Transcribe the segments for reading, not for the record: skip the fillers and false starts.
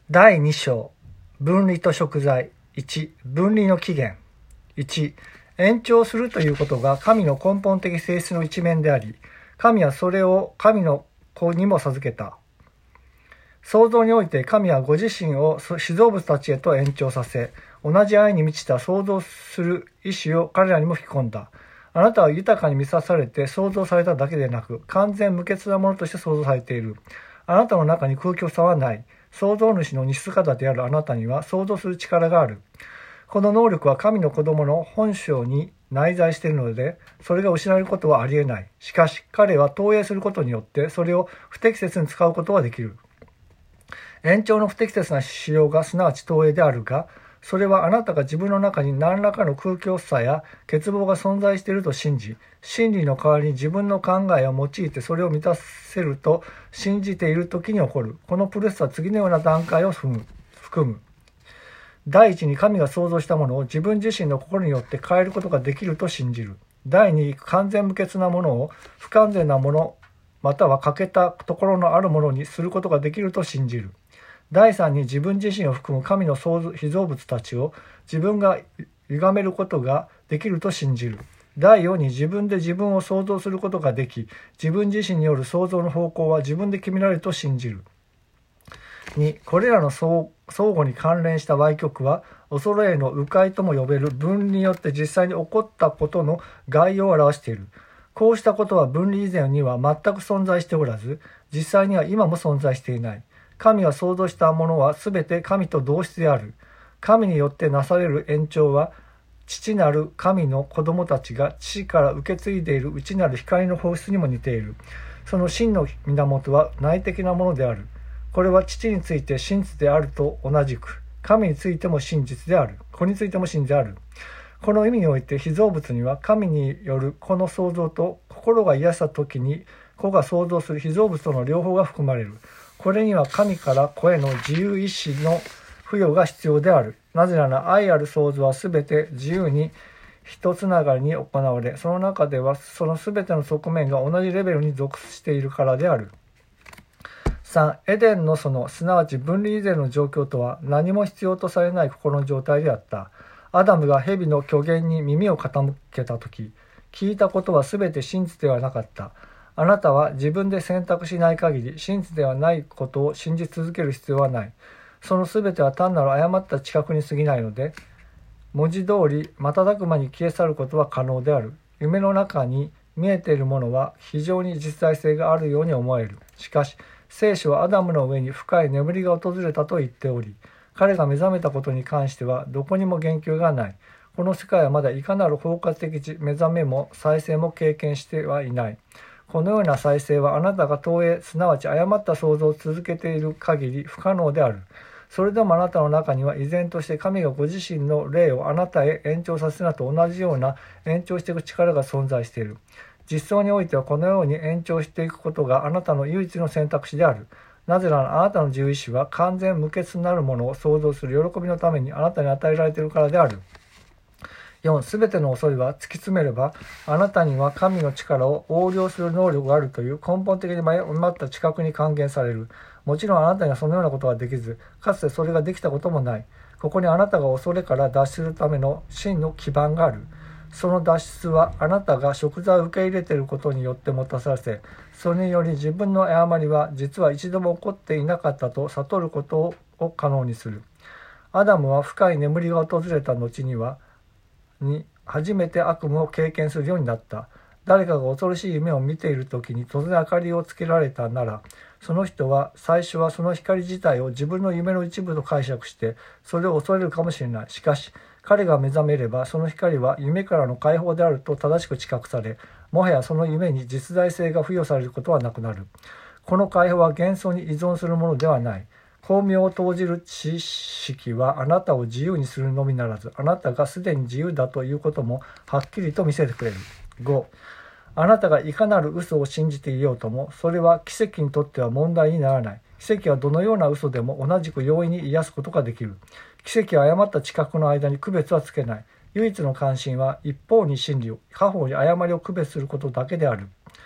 第2章、分離と贖罪。1、分離の起源。1、延長するということが神の根本的性質の一面であり、神はそれを神の子にも授けた。創造において神はご自身を被造物たちへと延長させ、同じ愛に満ちた創造する意志を彼らにも吹き込んだ。あなたは豊かに満たされて創造されただけでなく、完全無欠なものとして創造されている。あなたの中に空虚さはない。創造主の似姿であるあなたには創造する力がある。この能力は神の子供の本性に内在しているので、それが失われることはありえない。しかし、彼は投影することによって、それを不適切に使うことはできる。延長の不適切な使用がすなわち投影であるが、それはあなたが自分の中に何らかの空虚さや欠乏が存在していると信じ、真理の代わりに自分の考えを用いてそれを満たせると信じている時に起こる。このプロセスは次のような段階を含む。第一に神が創造したものを自分自身の心によって変えることができると信じる。第二に完全無欠なものを不完全なものまたは欠けたところのあるものにすることができると信じる。第三に自分自身を含む神の被造物たちを自分が歪めることができると信じる。第四に自分で自分を創造することができ、自分自身による創造の方向は自分で決められると信じる。2、これらの相互に関連した歪曲は、恐れの迂回とも呼べる分離によって実際に起こったことの概要を表している。こうしたことは分離以前には全く存在しておらず、実際には今も存在していない。神が創造したものはすべて神と同質である。神によってなされる延長は、父なる神の子供たちが父から受け継いでいる内なる光の放出にも似ている。その真の源は内的なものである。これは父について真実であると同じく、神についても真実である。子についても真実である。この意味において被造物には神による子の創造と心が癒した時に子が創造する被造物との両方が含まれる。これには神から子への自由意志の付与が必要である。なぜなら愛ある創造はすべて自由に一つながりに行われ、その中ではそのすべての側面が同じレベルに属しているからである。3、エデンの園、すなわち分離以前の状況とは何も必要とされない心の状態であった。アダムが蛇の虚言に耳を傾けたとき、聞いたことはすべて真実ではなかった。あなたは自分で選択しない限り真実ではないことを信じ続ける必要はない。そのすべては単なる誤った知覚に過ぎないので、文字通り瞬く間に消え去ることは可能である。夢の中に見えているものは非常に実在性があるように思える。しかし、聖書はアダムの上に深い眠りが訪れたと言っており、彼が目覚めたことに関してはどこにも言及がない。この世界はまだいかなる包括的目覚めも再生も経験してはいない。このような再生はあなたが投影、すなわち誤った想像を続けている限り不可能である。それでもあなたの中には依然として神がご自身の霊をあなたへ延長させるのと同じような延長していく力が存在している。実相においてはこのように延長していくことがあなたの唯一の選択肢である。なぜならあなたの自由意志は完全無欠なるものを創造する喜びのためにあなたに与えられているからである。4、すべての恐れは突き詰めれば、あなたには神の力を横領する能力があるという根本的に誤った知覚に還元される。もちろんあなたにはそのようなことはできず、かつてそれができたこともない。ここにあなたが恐れから脱出するための真の基盤がある。その脱出はあなたが贖罪を受け入れていることによってもたさせ、それにより自分の誤りは実は一度も起こっていなかったと悟ることを可能にする。アダムは深い眠りが訪れた後に初めて悪夢を経験するようになった。誰かが恐ろしい夢を見ている時に突然明かりをつけられたなら、その人は最初はその光自体を自分の夢の一部と解釈してそれを恐れるかもしれない。しかし彼が目覚めればその光は夢からの解放であると正しく知覚され、もはやその夢に実在性が付与されることはなくなる。この解放は幻想に依存するものではない。光明を投じる知識はあなたを自由にするのみならず、あなたがすでに自由だということもはっきりと見せてくれる。5、あなたがいかなる嘘を信じていようとも、それは奇跡にとっては問題にならない。奇跡はどのような嘘でも同じく容易に癒すことができる。奇跡は誤った知覚の間に区別はつけない。唯一の関心は一方に真理を、他方に誤りを区別することだけである。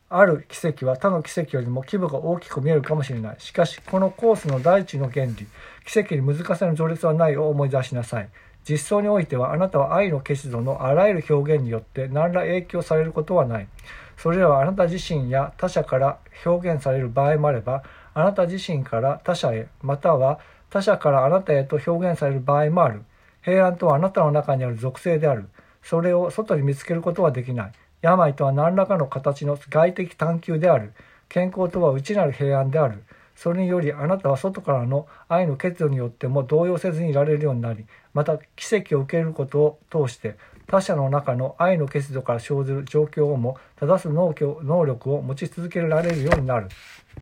ある奇跡は他の奇跡よりも規模が大きく見えるかもしれない。しかし、このコースの第一の原理、奇跡に難しさの序列はないを思い出しなさい。実相においては、あなたは愛の結度のあらゆる表現によって何ら影響されることはない。それらはあなた自身や他者から表現される場合もあれば、あなた自身から他者へ、または他者からあなたへと表現される場合もある。平安とはあなたの中にある属性である。それを外に見つけることはできない。病とは何らかの形の外的探求である。健康とは内なる平安である。それによりあなたは外からの愛の欠如によっても動揺せずにいられるようになり、また奇跡を受けることを通して他者の中の愛の欠如から生ずる状況をも正す能力を持ち続けられるようになる。